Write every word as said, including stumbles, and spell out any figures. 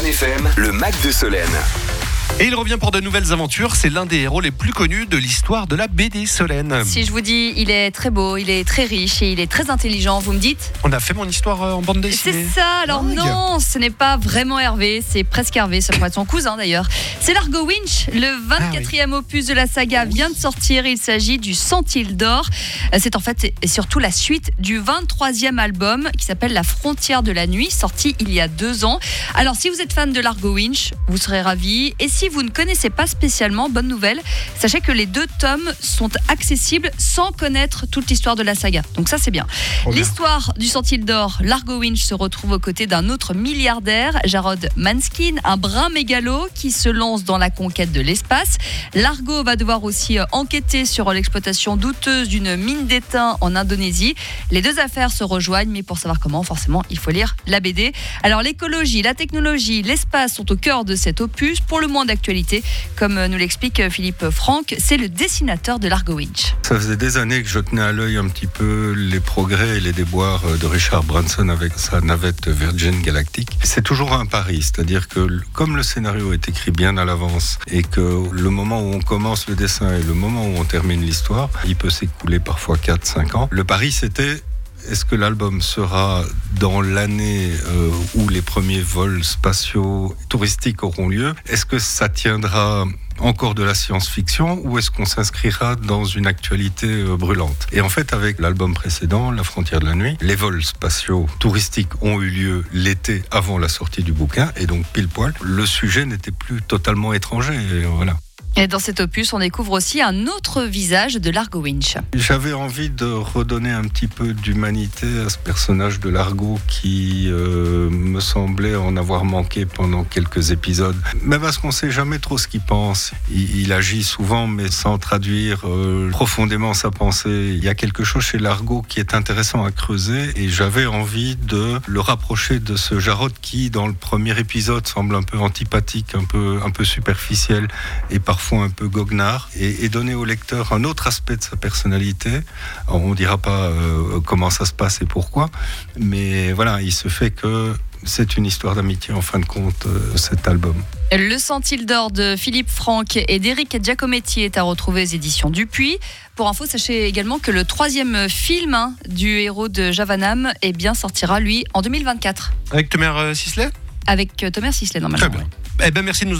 Fun F M, le Mac de Solène. Et il revient pour de nouvelles aventures. C'est l'un des héros les plus connus de l'histoire de la B D, Solène. Si je vous dis, il est très beau, il est très riche et il est très intelligent, vous me dites ? On a fait mon histoire en bande dessinée. C'est ça, alors Dingue. non, ce n'est pas vraiment Hervé, c'est presque Hervé, ça pourrait être son cousin d'ailleurs. C'est l'Argo Winch, le vingt-quatrième ah, oui. opus de la saga vient de sortir, il s'agit du Sentinelle d'Or. C'est en fait et surtout la suite du vingt-troisième album qui s'appelle La Frontière de la Nuit, sorti il y a deux ans. Alors si vous êtes fan de l'Argo Winch, vous serez ravis. Et si vous ne connaissez pas spécialement, bonne nouvelle, sachez que les deux tomes sont accessibles sans connaître toute l'histoire de la saga. Donc ça c'est bien. Oh bien. L'histoire du Sentinelle d'Or, l'Argo Winch se retrouve aux côtés d'un autre milliardaire, Jarod Manskin, un brin mégalo qui se lance dans la conquête de l'espace. L'Argo va devoir aussi enquêter sur l'exploitation douteuse d'une mine d'étain en Indonésie. Les deux affaires se rejoignent, mais pour savoir comment, forcément, il faut lire la B D. Alors l'écologie, la technologie, l'espace sont au cœur de cet opus, pour le moins d'actualité. Comme nous l'explique Philippe Franck, c'est le dessinateur de l'Argo Winch. Ça faisait des années que je tenais à l'œil un petit peu les progrès et les déboires de Richard Branson avec sa navette Virgin Galactic. C'est toujours un pari, c'est-à-dire que comme le scénario est écrit bien à l'avance et que le moment où on commence le dessin et le moment où on termine l'histoire, il peut s'écouler parfois quatre à cinq ans. Le pari, c'était: est-ce que l'album sera dans l'année euh, où les premiers vols spatiaux touristiques auront lieu ? Est-ce que ça tiendra encore de la science-fiction ou est-ce qu'on s'inscrira dans une actualité euh, brûlante ? Et en fait, avec l'album précédent, La Frontière de la Nuit, les vols spatiaux touristiques ont eu lieu l'été avant la sortie du bouquin et donc pile poil, le sujet n'était plus totalement étranger. Et voilà. Et dans cet opus, on découvre aussi un autre visage de l'Argo Winch. J'avais envie de redonner un petit peu d'humanité à ce personnage de l'Argo qui euh, me semblait en avoir manqué pendant quelques épisodes. Mais parce qu'on ne sait jamais trop ce qu'il pense. Il, il agit souvent, mais sans traduire euh, profondément sa pensée. Il y a quelque chose chez l'Argo qui est intéressant à creuser et j'avais envie de le rapprocher de ce Jarod qui, dans le premier épisode, semble un peu antipathique, un peu, un peu superficiel et parfois un peu goguenard, et, et donner au lecteur un autre aspect de sa personnalité. Alors, on ne dira pas euh, comment ça se passe et pourquoi, mais voilà, il se fait que c'est une histoire d'amitié en fin de compte, euh, cet album. Le Sentinelle d'Or de Philippe Franck et d'Éric Giacometti est à retrouver aux éditions Dupuis. Pour info, sachez également que le troisième film hein, du héros de Javanam eh bien, sortira, lui, en deux mille vingt-quatre. Avec Thomas Sisley ? Avec Thomas Sisley, normalement. Très bien. Eh ben, merci de nous